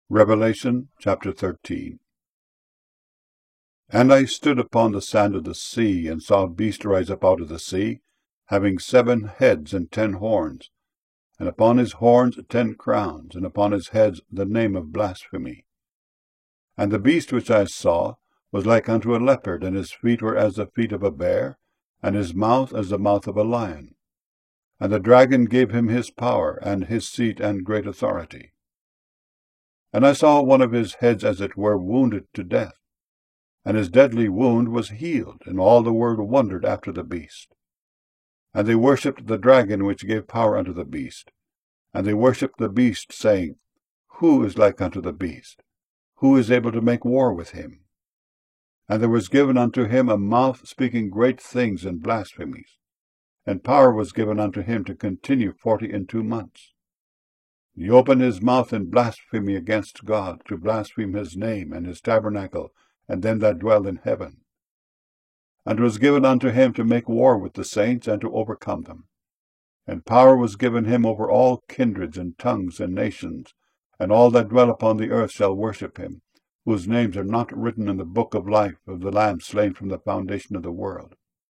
Revelation chapter 13. And I stood upon the sand of the sea, and saw a beast rise up out of the sea, having 7 heads and 10 horns, and upon his horns 10 crowns, and upon his heads the name of blasphemy. And the beast which I saw was like unto a leopard, and his feet were as the feet of a bear, and his mouth as the mouth of a lion. And the dragon gave him his power, and his seat, and great authority. And I saw one of his heads as it were wounded to death, and his deadly wound was healed, and all the world wondered after the beast. And they worshipped the dragon which gave power unto the beast, and they worshipped the beast, saying, Who is like unto the beast? Who is able to make war with him? And there was given unto him a mouth speaking great things and blasphemies, and power was given unto him to continue 42 months. He opened his mouth in blasphemy against God, to blaspheme his name, and his tabernacle, and them that dwell in heaven. And it was given unto him to make war with the saints, and to overcome them. And power was given him over all kindreds, and tongues, and nations, and all that dwell upon the earth shall worship him, whose names are not written in the book of life of the Lamb slain from the foundation of the world.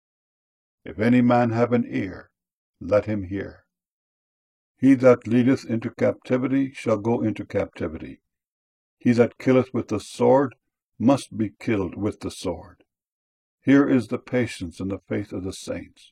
If any man have an ear, let him hear. He that leadeth into captivity shall go into captivity. He that killeth with the sword must be killed with the sword. Here is the patience and the faith of the saints.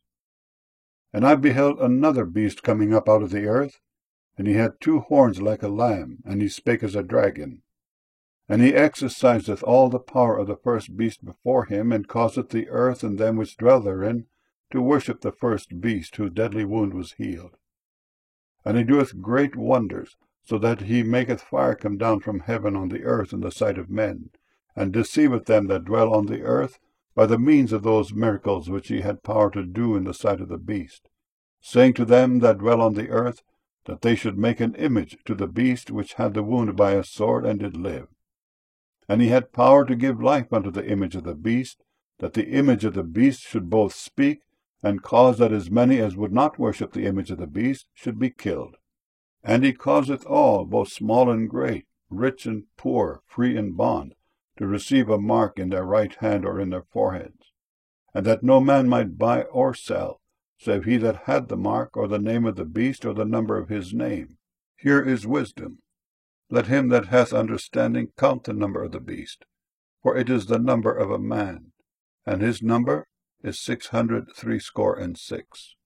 And I beheld another beast coming up out of the earth, and he had 2 horns like a lamb, and he spake as a dragon. And he exerciseth all the power of the first beast before him, and causeth the earth and them which dwell therein to worship the first beast, whose deadly wound was healed. And he doeth great wonders, so that he maketh fire come down from heaven on the earth in the sight of men, and deceiveth them that dwell on the earth by the means of those miracles which he had power to do in the sight of the beast, saying to them that dwell on the earth, that they should make an image to the beast which had the wound by a sword, and did live. And he had power to give life unto the image of the beast, that the image of the beast should both speak, and cause that as many as would not worship the image of the beast should be killed. And he causeth all, both small and great, rich and poor, free and bond, to receive a mark in their right hand or in their foreheads, and that no man might buy or sell, save he that had the mark, or the name of the beast, or the number of his name. Here is wisdom. Let him that hath understanding count the number of the beast, for it is the number of a man, and his number is 666.